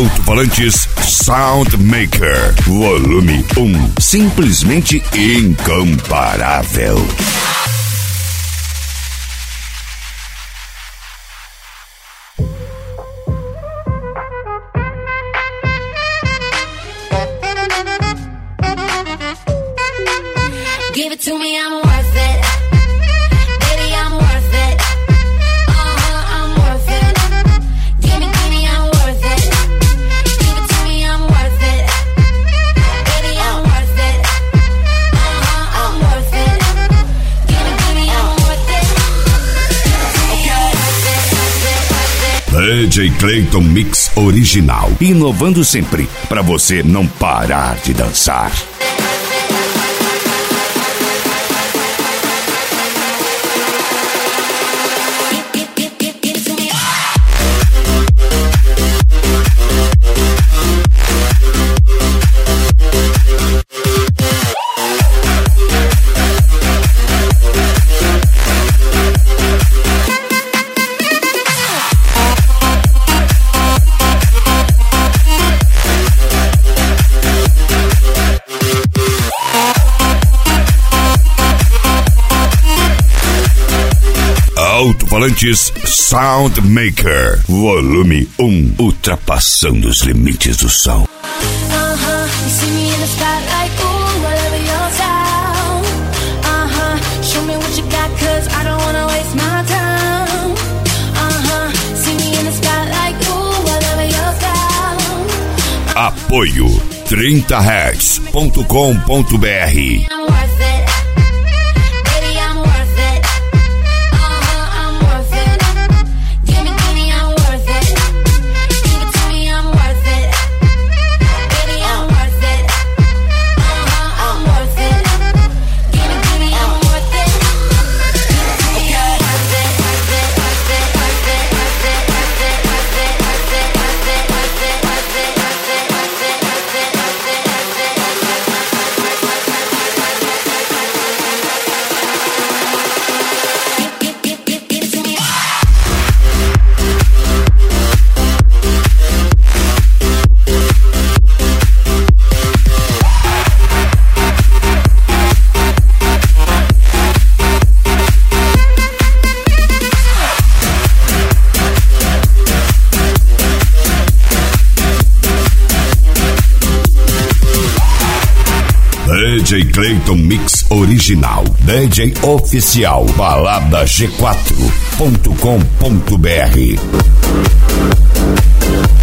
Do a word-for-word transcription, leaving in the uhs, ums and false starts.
Alto-falantes Soundmaker, volume um, simplesmente incomparável. Give it to me, I'm worth it. Baby, I'm worth it. Uh-huh, I'm worth it. Give me, give me, I'm worth it. Give it to me, I'm worth it. Baby, I'm worth it. Uh-huh, I'm worth it. Give me, give me, I'm worth it. Okay. D J Clayton Mix original, inovando sempre para você não parar de dançar. Alto-falantes Soundmaker, volume um, ultrapassando os limites do som. Uh-huh, you see me in the spotlight, ooh, whatever your style. Uh-huh, show me what you got, cause I don't wanna waste my time. Uh-huh, see me in the spotlight, ooh, whatever your style. Apoio trinta hertz ponto com ponto b r. I'm worth it. Baby, I'm worth it. Uh-huh, I'm worth it. Give me, give me, I'm worth it. Give it to me, I'm worth it. Baby, I'm worth it. Uh-huh, I'm worth it. Give me, give me, I'm worth it. Okay. Worth it, worth it, worth it, worth it, worth it, worth it, worth it, worth it, worth it, worth it, worth it, worth it, worth it, worth it, worth it, D J Clayton Mix original, D J oficial, balada g quatro ponto com ponto b r.